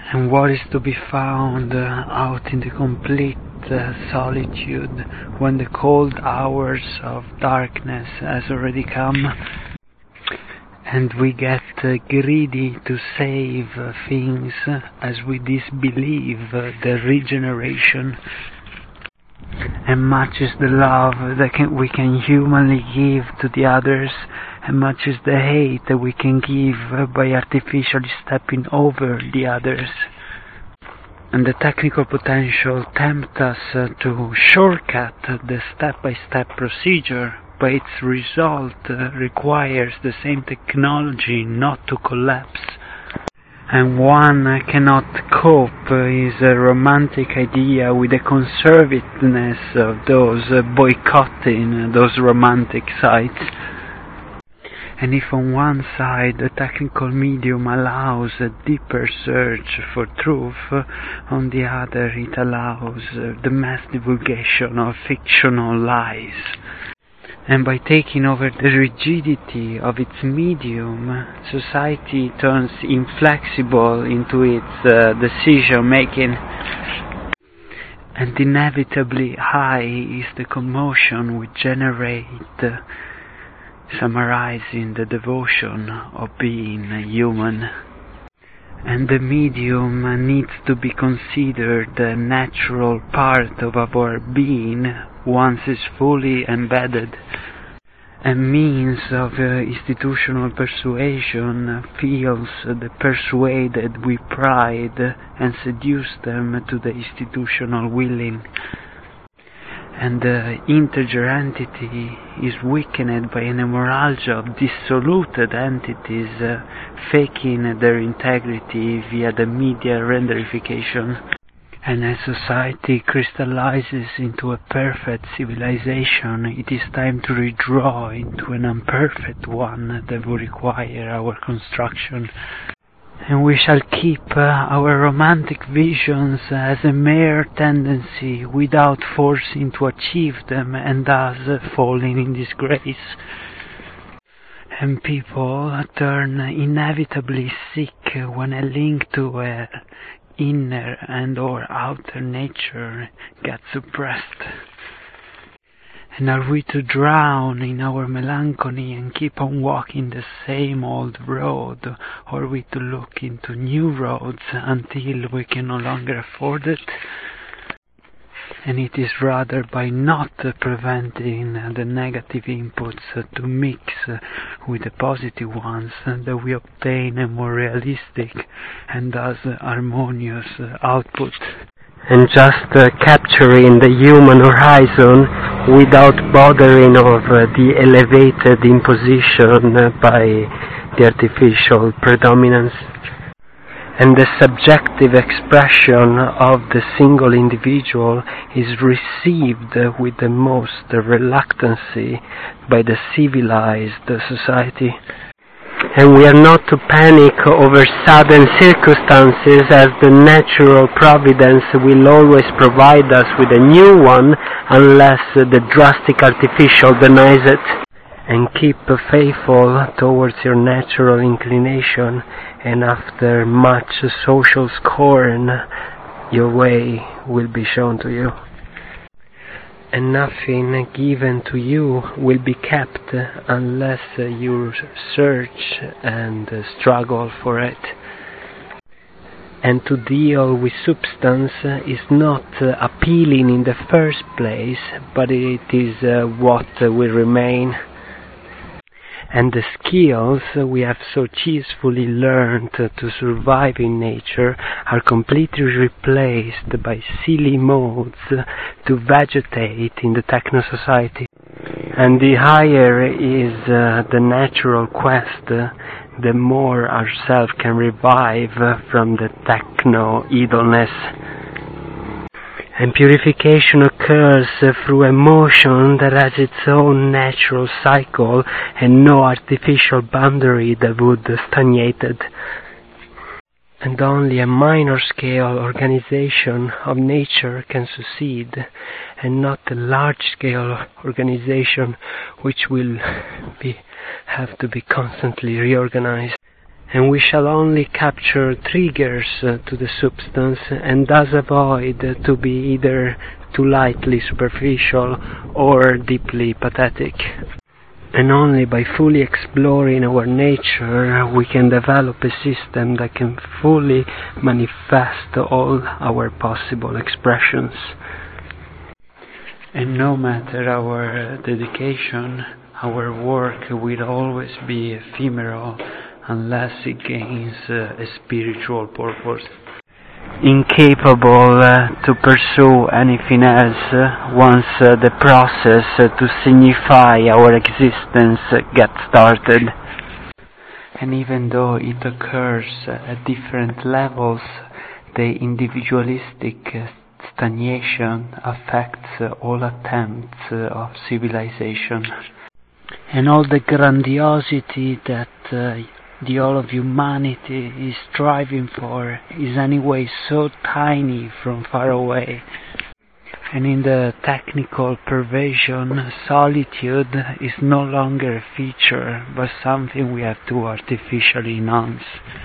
And what is to be found out in the complete solitude when the cold hours of darkness has already come, and we get greedy to save things as we disbelieve the regeneration. And much is the love that we can humanly give to the others, and much is the hate that we can give by artificially stepping over the others. And the technical potential tempts us to shortcut the step-by-step procedure, but its result requires the same technology not to collapse. And one cannot cope is a romantic idea with the conservativeness of those boycotting those romantic sites. And if on one side the technical medium allows a deeper search for truth, on the other it allows the mass divulgation of fictional lies. And by taking over the rigidity of its medium, society turns inflexible into its decision-making, and inevitably high is the commotion we generate, summarizing the devotion of being human. And the medium needs to be considered a natural part of our being once it's fully embedded. A means of institutional persuasion feels the persuaded with pride and seduce them to the institutional willing. And the integer entity is weakened by an hemorrhagia of dissoluted entities faking their integrity via the media renderification. And as society crystallizes into a perfect civilization, it is time to redraw into an imperfect one that will require our construction. And we shall keep our romantic visions as a mere tendency without forcing to achieve them and thus falling in disgrace. And people turn inevitably sick when a link to a inner and or outer nature gets suppressed. And are we to drown in our melancholy and keep on walking the same old road, or are we to look into new roads until we can no longer afford it? And it is rather by not preventing the negative inputs to mix with the positive ones that we obtain a more realistic and thus harmonious output. And just capturing the human horizon without bothering of the elevated imposition by the artificial predominance. And the subjective expression of the single individual is received with the most reluctancy by the civilized society. And we are not to panic over sudden circumstances, as the natural providence will always provide us with a new one unless the drastic artificial denies it. And keep faithful towards your natural inclination, and after much social scorn, your way will be shown to you. And nothing given to you will be kept unless you search and struggle for it. And to deal with substance is not appealing in the first place, but it is what will remain. And the skills we have so cheerfully learned to survive in nature are completely replaced by silly modes to vegetate in the techno-society. And the higher is the natural quest, the more ourselves can revive from the techno-idleness. And purification occurs through emotion that has its own natural cycle and no artificial boundary that would stagnate it. And only a minor scale organization of nature can succeed, and not a large scale organization which will have to be constantly reorganized. and we shall only capture triggers to the substance, and thus avoid to be either too lightly superficial or deeply pathetic. And only by fully exploring our nature we can develop a system that can fully manifest all our possible expressions. And no matter our dedication, our work will always be ephemeral unless it gains a spiritual purpose. Incapable to pursue anything else once the process to signify our existence gets started. And even though it occurs at different levels, the individualistic stagnation affects all attempts of civilization. And all the grandiosity that the all of humanity is striving for is anyway so tiny from far away. And in the technical perversion, solitude is no longer a feature, but something we have to artificially enhance.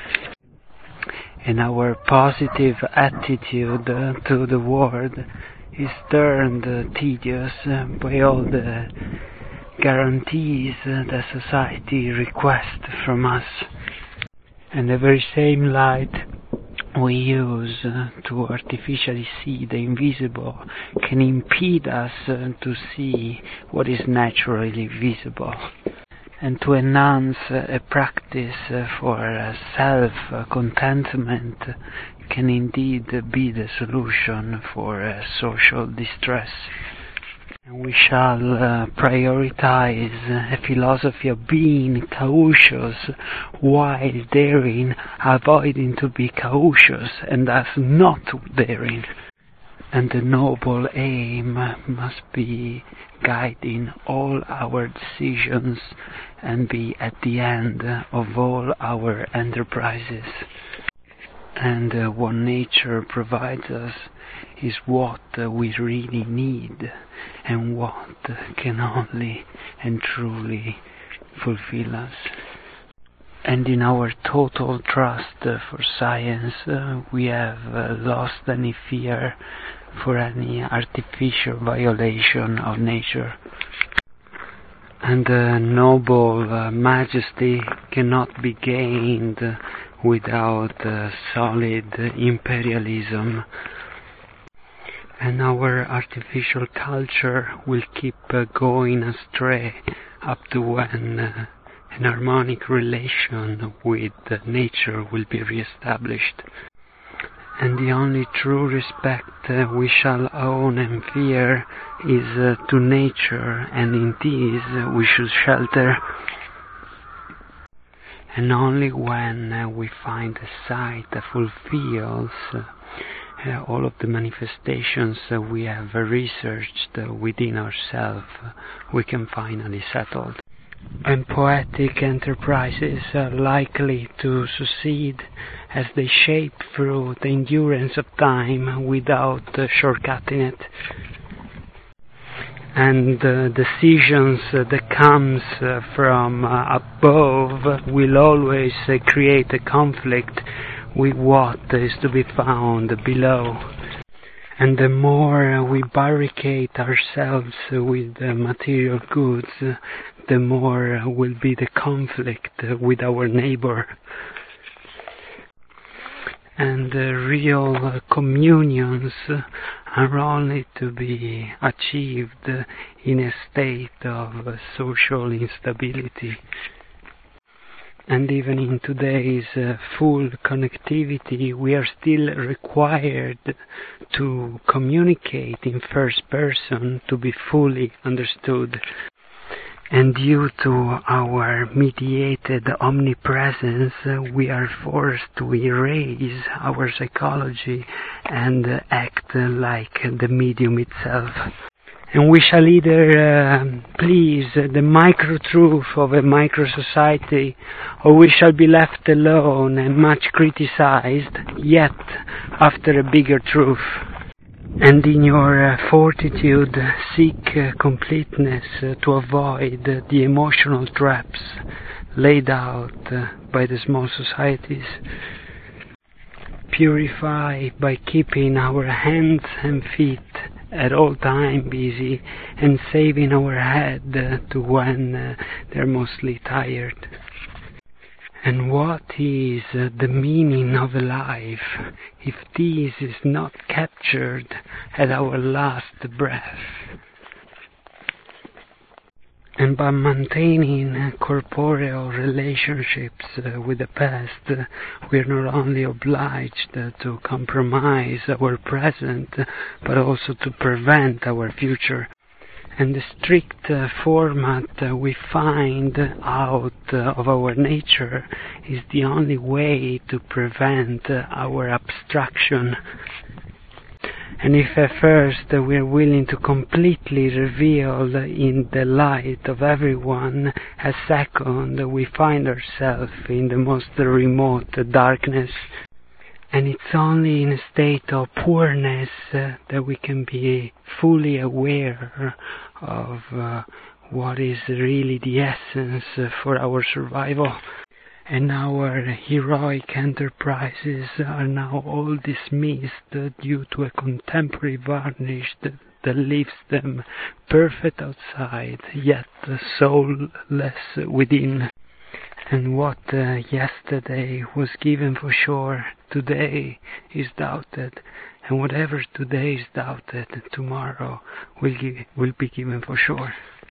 And our positive attitude to the world is turned tedious by all the guarantees that society requests from us. And the very same light we use to artificially see the invisible can impede us to see what is naturally visible. And to enhance a practice for self-contentment can indeed be the solution for social distress. And we shall prioritize a philosophy of being cautious while daring, avoiding to be cautious and thus not daring. And the noble aim must be guiding all our decisions and be at the end of all our enterprises. And what nature provides us is what we really need, and what can only and truly fulfill us. And in our total trust for science, we have lost any fear for any artificial violation of nature. And noble majesty cannot be gained without solid imperialism. And our artificial culture will keep going astray up to when an harmonic relation with nature will be re-established. And the only true respect we shall own and fear is to nature, and in this we should shelter. And only when we find a site that fulfills all of the manifestations we have researched within ourselves, we can finally settle. And poetic enterprises are likely to succeed as they shape through the endurance of time without shortcutting it. And decisions that comes from above will always create a conflict with what is to be found below. And the more we barricade ourselves with material goods, the more will be the conflict with our neighbor. And real communions are only to be achieved in a state of social instability. And even in today's full connectivity, we are still required to communicate in first person to be fully understood. And due to our mediated omnipresence, we are forced to erase our psychology and act like the medium itself. And we shall either please the micro-truth of a micro-society, or we shall be left alone and much criticized, yet after a bigger truth. And in your fortitude, seek completeness to avoid the emotional traps laid out by the small societies. Purify by keeping our hands and feet at all time busy and saving our head to when they're mostly tired. And what is the meaning of life if this is not captured at our last breath? And by maintaining corporeal relationships with the past, we are not only obliged to compromise our present, but also to prevent our future. And the strict format we find out of our nature is the only way to prevent our abstraction. And if at first we are willing to completely reveal in the light of everyone, at second we find ourselves in the most remote darkness. And it's only in a state of poorness that we can be fully aware of what is really the essence for our survival. And our heroic enterprises are now all dismissed due to a contemporary varnish that leaves them perfect outside, yet soulless within. And what yesterday was given for sure, today is doubted. And whatever today is doubted, tomorrow will be given for sure.